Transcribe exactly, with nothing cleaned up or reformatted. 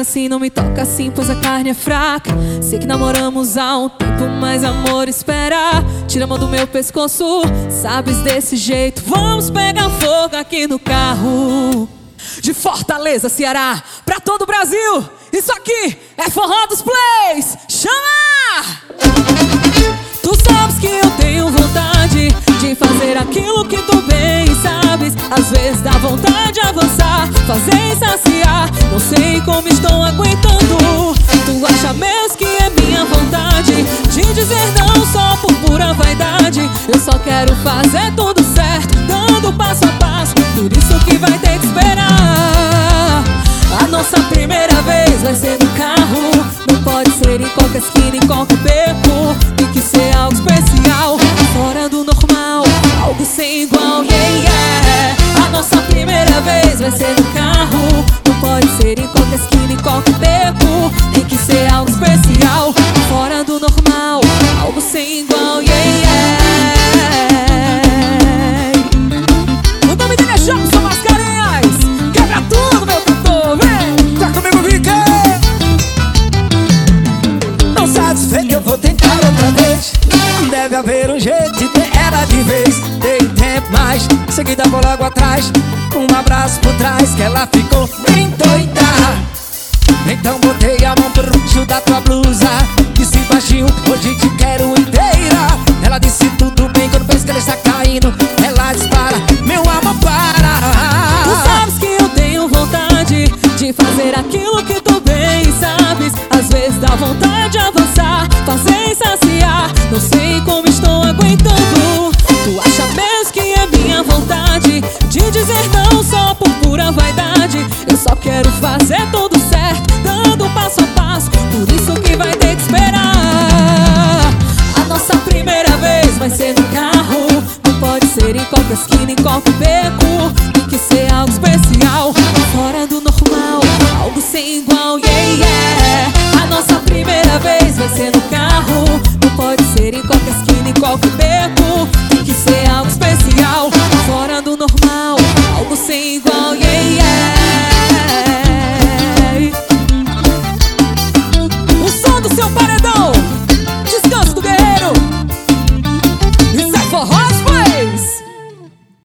assim, não me toca assim, pois a carne é fraca. Sei que namoramos há um tempo, mas amor espera. Tira a mão do meu pescoço, sabes desse jeito. Vamos pegar fogo aqui no carro. De Fortaleza, Ceará, pra todo o Brasil. Isso aqui é Forró dos Plays. Chama! Tu sabes que eu tenho vontade de fazer aquilo que tu bem sabes. Às vezes dá vontade de avançar, fazer e saciar. Não sei como estou aguentando. Tu acha mesmo que é minha vontade de dizer não só por pura vaidade? Eu só quero fazer tudo certo, dando passo a passo. Por isso que vai ter que esperar. A nossa primeira vez vai ser no carro. Não pode ser em qualquer esquina, em qualquer beco. Tem que ser algo especial, fora do normal, algo sem igual, yeah, yeah. A nossa primeira vez vai ser no carro. Não pode ser em qualquer esquina, em qualquer beco. Tem que ser algo especial, fora do normal, algo sem igual, yeah, yeah. O nome dele é Jobson Mascarenhas. Quebra tudo, meu cantor, vem! Tá comigo, Vika! Não satisfeito, eu vou tentar outra vez. Deve haver um jeito de ter ela de vez. Dei tempo, mas em seguida vou logo atrás. Um abraço por trás que ela ficou bem doida. Então botei a mão pro roxo da tua blusa. Disse baixinho, hoje te quero inteira. Ela disse tudo bem, quando pensa que ele está caindo, ela dispara, meu amor, para. Tu sabes que eu tenho vontade de fazer aquilo que tu bem sabes. Às vezes dá vontade de avançar, fazer e saciar. Não sei como